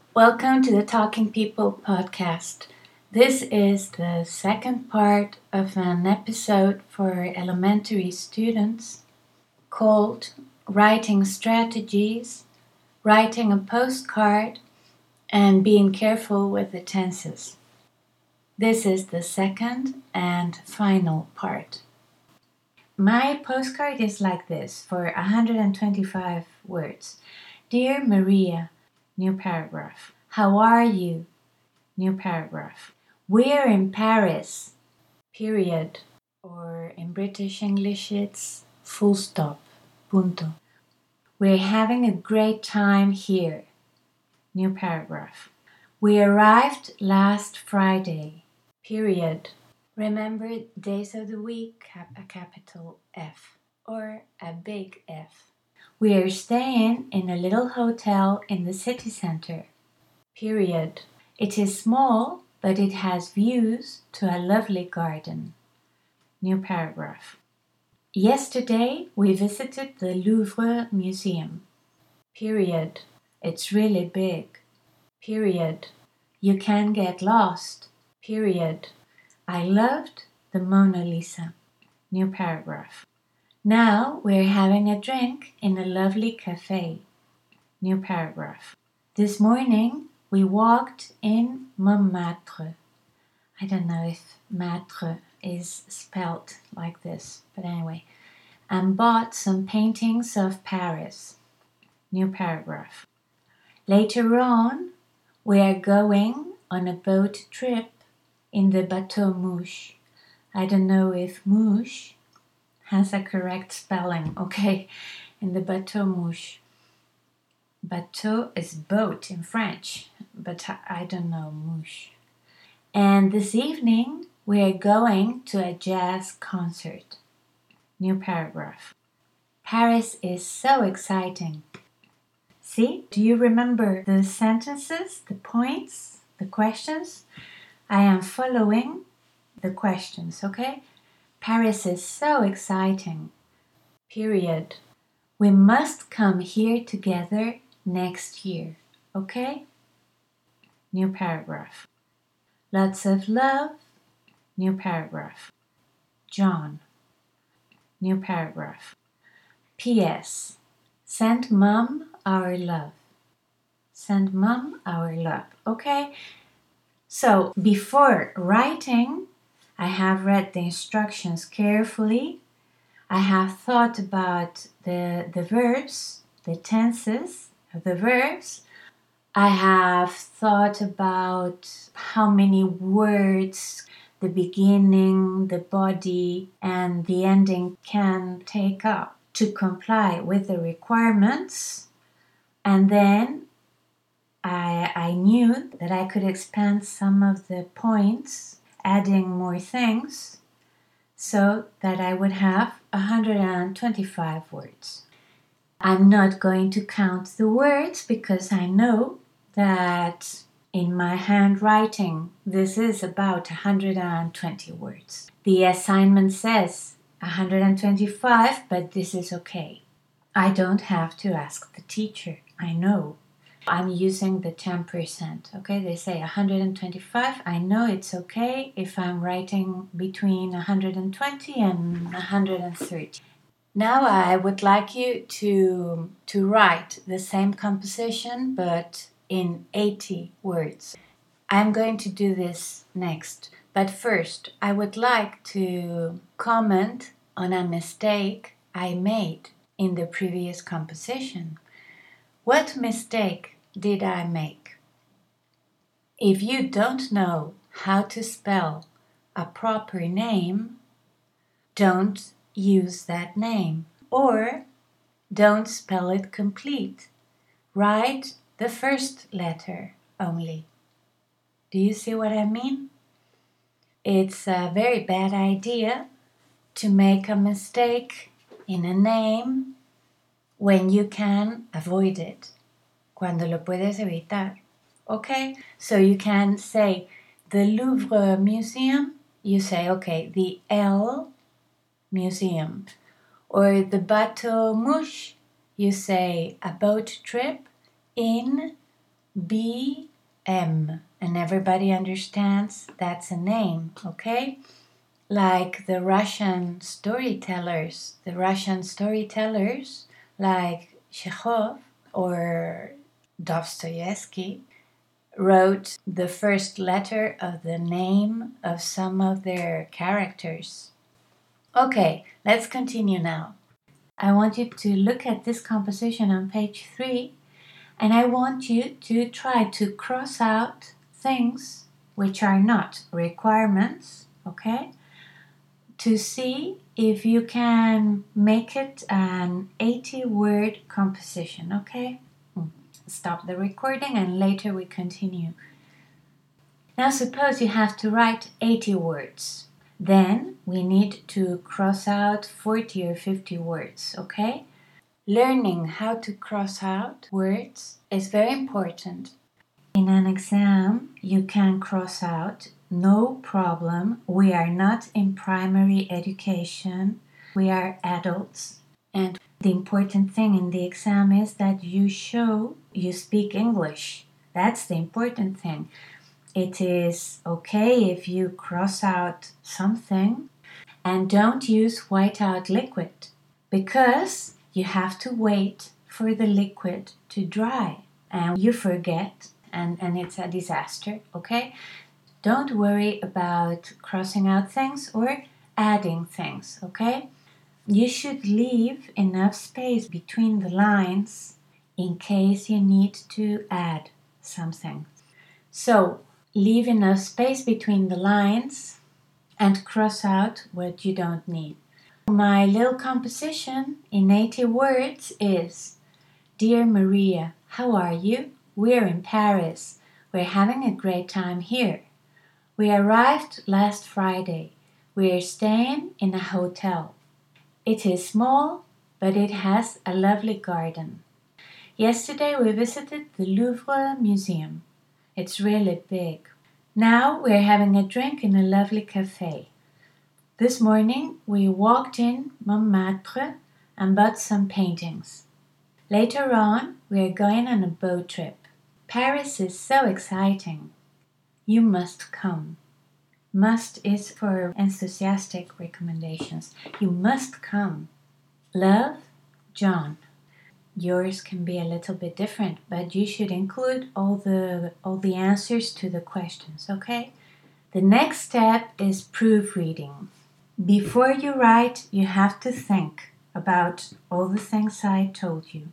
Welcome to the Talking People podcast. This is the second part of an episode for elementary students called Writing Strategies, Writing a Postcard, and Being Careful with the Tenses. This is the second and final part. My postcard is like this for 125 words. Dear Maria, new paragraph. How are you? New paragraph. We're in Paris, period. Or in British English, it's full stop, punto. We're having a great time here. New paragraph. We arrived last Friday, period. Remember, days of the week have a capital F or a big F. We are staying in a little hotel in the city center, period. It is small, but it has views to a lovely garden. New paragraph. Yesterday we visited the Louvre Museum. Period. It's really big. Period. You can get lost. Period. I loved the Mona Lisa. New paragraph. Now we're having a drink in a lovely cafe. New paragraph. This morning we walked in Montmartre. I don't know if Matre is spelled like this, but anyway. And bought some paintings of Paris. New paragraph. Later on, we are going on a boat trip in the Bateau Mouche. I don't know if Mouche has a correct spelling, okay? In the Bateau Mouche. Bateau is boat in French, but I don't know Mouche. And this evening, we are going to a jazz concert. New paragraph. Paris is so exciting. See, do you remember the sentences, the points, the questions? I am following the questions, okay? Paris is so exciting. Period. We must come here together next year, okay? New paragraph. Lots of love. New paragraph. John. New paragraph. P.S. Send Mom our love. Send Mom our love. Okay? So, before writing, I have read the instructions carefully. I have thought about the verbs, the tenses of the verbs. I have thought about how many words the beginning, the body, and the ending can take up to comply with the requirements. And then I knew that I could expand some of the points, adding more things, so that I would have 125 words. I'm not going to count the words because I know that in my handwriting this is about 120 words. The assignment says 125, but this is okay. I don't have to ask the teacher. I know. I'm using the 10%, okay? They say 125. I know it's okay if I'm writing between 120 and 130. Now I would like you to write the same composition but in 80 words. I'm going to do this next. But first, I would like to comment on a mistake I made in the previous composition. What mistake did I make? If you don't know how to spell a proper name, don't use that name. Or don't spell it complete. Write the first letter only. Do you see what I mean? It's a very bad idea to make a mistake in a name when you can avoid it. Cuando lo puedes evitar. Okay? So you can say the Louvre Museum. You say, okay, the L Museum. Or the Bateau Mouche, you say a boat trip in BM. And everybody understands that's a name, okay? Like the Russian storytellers. The Russian storytellers, like Chekhov or Dostoevsky, wrote the first letter of the name of some of their characters. Okay, let's continue now. I want you to look at this composition on page 3, and I want you to try to cross out things which are not requirements, okay? To see if you can make it an 80-word composition, okay? Stop the recording and later we continue. Now suppose you have to write 80 words. Then we need to cross out 40 or 50 words, okay? Learning how to cross out words is very important. In an exam, you can cross out, no problem. We are not in primary education. We are adults. And the important thing in the exam is that you show you speak English. That's the important thing. It is okay if you cross out something, and don't use whiteout liquid because you have to wait for the liquid to dry and you forget and it's a disaster, okay? Don't worry about crossing out things or adding things, okay? You should leave enough space between the lines in case you need to add something. So, leave enough space between the lines and cross out what you don't need. My little composition in 80 words is: Dear Maria, how are you? We're in Paris. We're having a great time here. We arrived last Friday. We're staying in a hotel. It is small, but it has a lovely garden. Yesterday we visited the Louvre Museum. It's really big. Now we're having a drink in a lovely cafe. This morning we walked in Montmartre and bought some paintings. Later on we are going on a boat trip. Paris is so exciting. You must come. Must is for enthusiastic recommendations. You must come. Love, John. Yours can be a little bit different, but you should include all the answers to the questions, okay? The next step is proofreading. Before you write, you have to think about all the things I told you.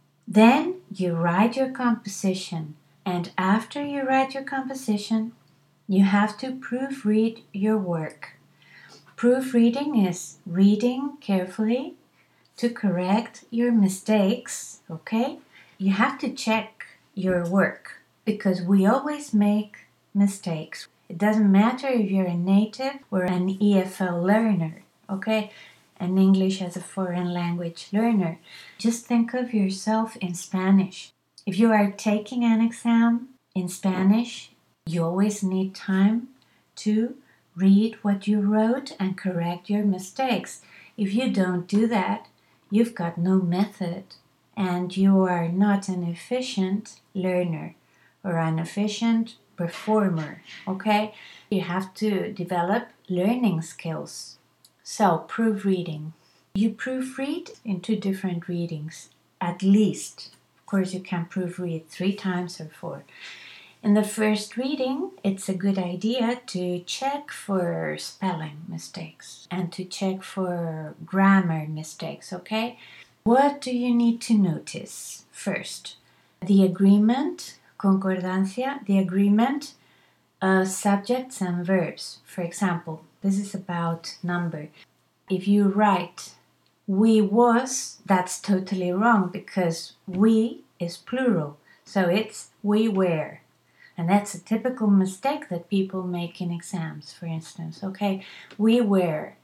Then you write your composition, and after you write your composition, you have to proofread your work. Proofreading is reading carefully to correct your mistakes, okay? You have to check your work because we always make mistakes. It doesn't matter if you're a native or an EFL learner, okay? An English as a foreign language learner. Just think of yourself in Spanish. If you are taking an exam in Spanish, you always need time to read what you wrote and correct your mistakes. If you don't do that, you've got no method and you are not an efficient learner or an efficient performer, okay? You have to develop learning skills. So, proofreading. You proofread in 2 different readings, at least. Of course, you can proofread 3 times or 4. In the first reading, it's a good idea to check for spelling mistakes and to check for grammar mistakes, okay? What do you need to notice? First, the agreement, concordancia, the agreement of subjects and verbs. For example, this is about number. If you write we was, that's totally wrong because we is plural. So it's we were. And that's a typical mistake that people make in exams, for instance. Okay, we were.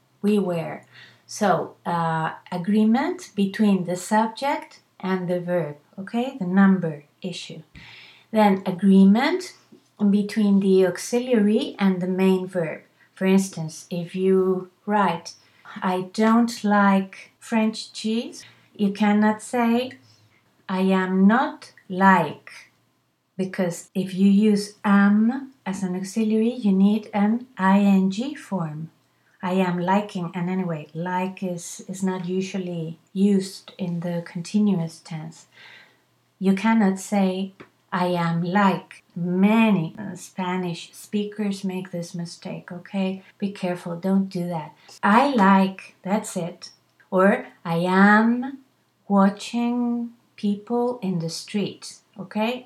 So, agreement between the subject and the verb, okay, the number issue. Then agreement between the auxiliary and the main verb. For instance, if you write, I don't like French cheese, you cannot say, I am not like, because if you use am as an auxiliary, you need an ing form. I am liking, and anyway, like is not usually used in the continuous tense. You cannot say, I am like. Many Spanish speakers make this mistake, okay? Be careful, don't do that. I like, that's it. Or I am watching people in the street, okay?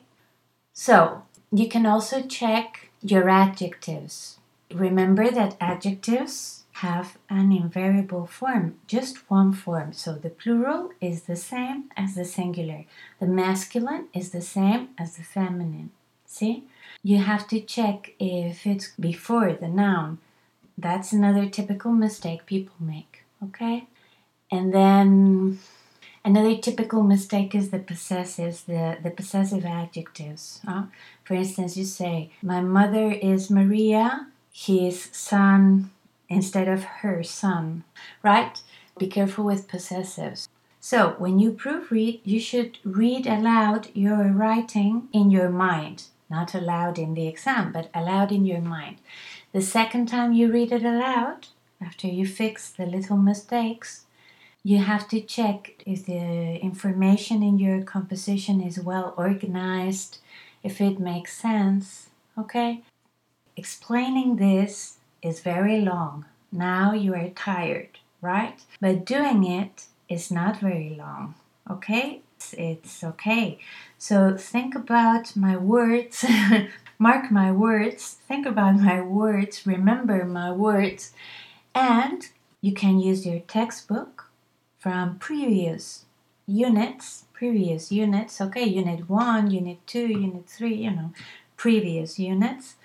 So, you can also check your adjectives. Remember that adjectives have an invariable form, just one form. So the plural is the same as the singular. The masculine is the same as the feminine. See? You have to check if it's before the noun. That's another typical mistake people make, okay? And then another typical mistake is the possessives, the possessive adjectives. For instance, you say, my mother is Maria, his son, instead of her son, right? Be careful with possessives. So, when you proofread, you should read aloud your writing in your mind. Not aloud in the exam, but aloud in your mind. The second time you read it aloud, after you fix the little mistakes, you have to check if the information in your composition is well organized, if it makes sense, okay? Explaining this is very long. Now you are tired, right? But doing it is not very long, okay? It's okay. So think about my words, mark my words, think about my words, remember my words, and you can use your textbook from previous units, okay, unit 1, unit 2, unit 3, previous units,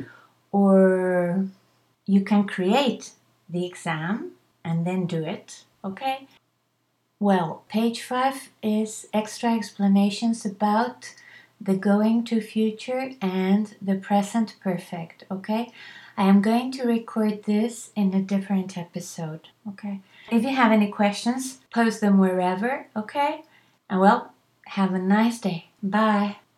or you can create the exam and then do it, okay? Well, page 5 is extra explanations about the going to future and the present perfect, okay? I am going to record this in a different episode, okay? If you have any questions, post them wherever, okay? And well, have a nice day. Bye.